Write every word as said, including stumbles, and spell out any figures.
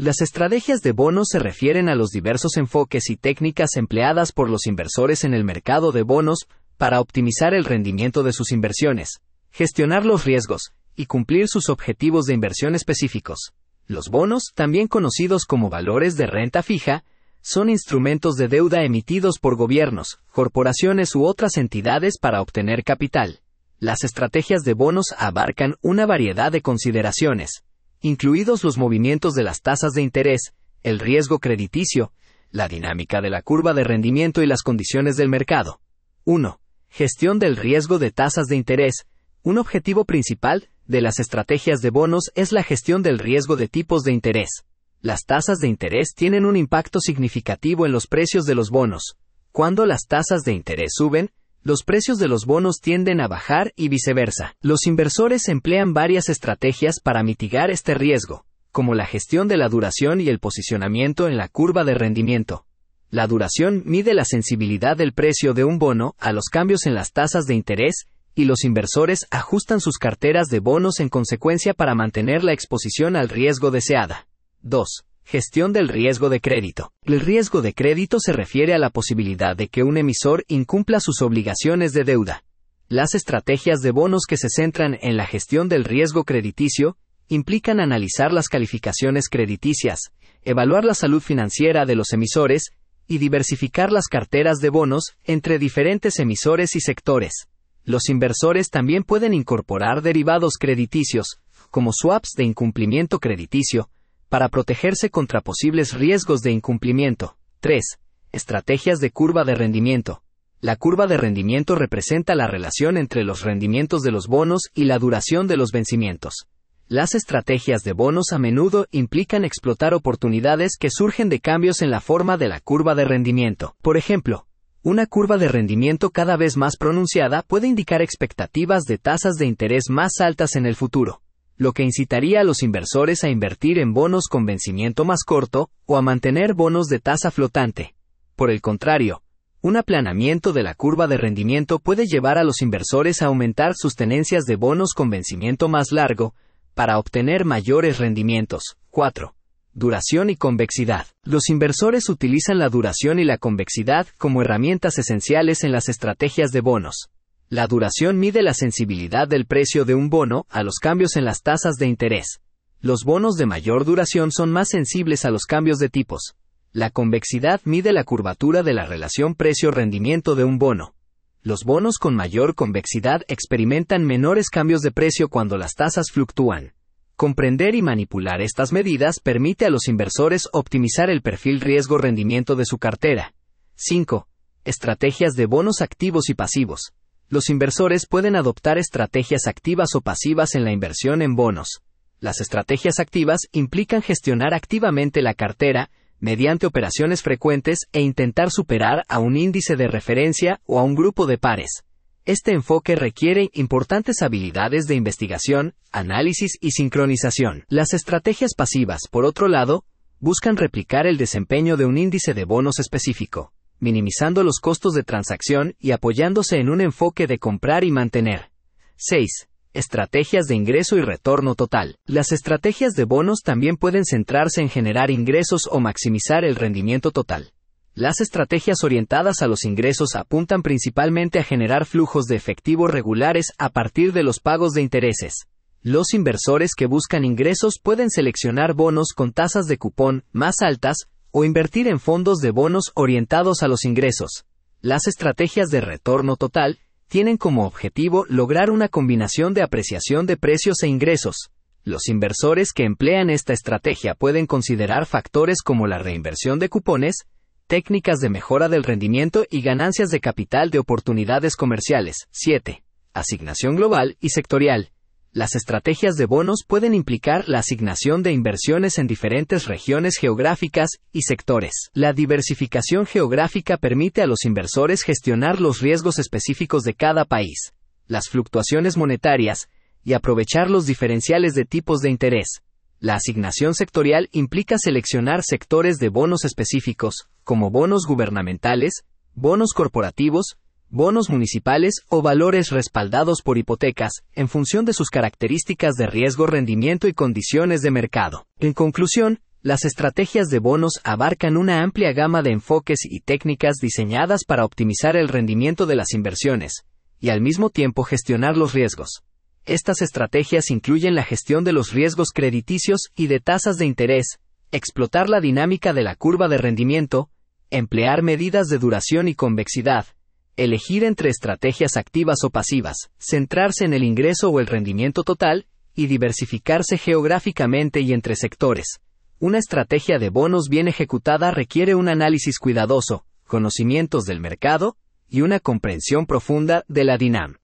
Las estrategias de bonos se refieren a los diversos enfoques y técnicas empleadas por los inversores en el mercado de bonos para optimizar el rendimiento de sus inversiones, gestionar los riesgos y cumplir sus objetivos de inversión específicos. Los bonos, también conocidos como valores de renta fija, son instrumentos de deuda emitidos por gobiernos, corporaciones u otras entidades para obtener capital. Las estrategias de bonos abarcan una variedad de consideraciones, incluidos los movimientos de las tasas de interés, el riesgo crediticio, la dinámica de la curva de rendimiento y las condiciones del mercado. uno. Gestión del riesgo de tasas de interés. Un objetivo principal de las estrategias de bonos es la gestión del riesgo de tipos de interés. Las tasas de interés tienen un impacto significativo en los precios de los bonos. Cuando las tasas de interés suben, los precios de los bonos tienden a bajar y viceversa. Los inversores emplean varias estrategias para mitigar este riesgo, como la gestión de la duración y el posicionamiento en la curva de rendimiento. La duración mide la sensibilidad del precio de un bono a los cambios en las tasas de interés, y los inversores ajustan sus carteras de bonos en consecuencia para mantener la exposición al riesgo deseada. dos. Gestión del riesgo de crédito. El riesgo de crédito se refiere a la posibilidad de que un emisor incumpla sus obligaciones de deuda. Las estrategias de bonos que se centran en la gestión del riesgo crediticio implican analizar las calificaciones crediticias, evaluar la salud financiera de los emisores y diversificar las carteras de bonos entre diferentes emisores y sectores. Los inversores también pueden incorporar derivados crediticios, como swaps de incumplimiento crediticio, para protegerse contra posibles riesgos de incumplimiento. tres. Estrategias de curva de rendimiento. La curva de rendimiento representa la relación entre los rendimientos de los bonos y la duración de los vencimientos. Las estrategias de bonos a menudo implican explotar oportunidades que surgen de cambios en la forma de la curva de rendimiento. Por ejemplo, una curva de rendimiento cada vez más pronunciada puede indicar expectativas de tasas de interés más altas en el futuro, lo que incitaría a los inversores a invertir en bonos con vencimiento más corto o a mantener bonos de tasa flotante. Por el contrario, un aplanamiento de la curva de rendimiento puede llevar a los inversores a aumentar sus tenencias de bonos con vencimiento más largo para obtener mayores rendimientos. cuatro. Duración y convexidad. Los inversores utilizan la duración y la convexidad como herramientas esenciales en las estrategias de bonos. La duración mide la sensibilidad del precio de un bono a los cambios en las tasas de interés. Los bonos de mayor duración son más sensibles a los cambios de tipos. La convexidad mide la curvatura de la relación precio-rendimiento de un bono. Los bonos con mayor convexidad experimentan menores cambios de precio cuando las tasas fluctúan. Comprender y manipular estas medidas permite a los inversores optimizar el perfil riesgo-rendimiento de su cartera. cinco. Estrategias de bonos activos y pasivos. Los inversores pueden adoptar estrategias activas o pasivas en la inversión en bonos. Las estrategias activas implican gestionar activamente la cartera mediante operaciones frecuentes e intentar superar a un índice de referencia o a un grupo de pares. Este enfoque requiere importantes habilidades de investigación, análisis y sincronización. Las estrategias pasivas, por otro lado, buscan replicar el desempeño de un índice de bonos específico, minimizando los costos de transacción y apoyándose en un enfoque de comprar y mantener. seis. Estrategias de ingreso y retorno total. Las estrategias de bonos también pueden centrarse en generar ingresos o maximizar el rendimiento total. Las estrategias orientadas a los ingresos apuntan principalmente a generar flujos de efectivo regulares a partir de los pagos de intereses. Los inversores que buscan ingresos pueden seleccionar bonos con tasas de cupón más altas o invertir en fondos de bonos orientados a los ingresos. Las estrategias de retorno total tienen como objetivo lograr una combinación de apreciación de precios e ingresos. Los inversores que emplean esta estrategia pueden considerar factores como la reinversión de cupones, técnicas de mejora del rendimiento y ganancias de capital de oportunidades comerciales. siete. Asignación global y sectorial. Las estrategias de bonos pueden implicar la asignación de inversiones en diferentes regiones geográficas y sectores. La diversificación geográfica permite a los inversores gestionar los riesgos específicos de cada país, las fluctuaciones monetarias, y aprovechar los diferenciales de tipos de interés. La asignación sectorial implica seleccionar sectores de bonos específicos, como bonos gubernamentales, bonos corporativos, bonos municipales o valores respaldados por hipotecas, en función de sus características de riesgo, rendimiento y condiciones de mercado. En conclusión, Las estrategias de bonos abarcan una amplia gama de enfoques y técnicas diseñadas para optimizar el rendimiento de las inversiones, y al mismo tiempo gestionar los riesgos. Estas estrategias incluyen la gestión de los riesgos crediticios y de tasas de interés, explotar la dinámica de la curva de rendimiento, emplear medidas de duración y convexidad, elegir entre estrategias activas o pasivas, centrarse en el ingreso o el rendimiento total, y diversificarse geográficamente y entre sectores. Una estrategia de bonos bien ejecutada requiere un análisis cuidadoso, conocimientos del mercado y una comprensión profunda de la dinámica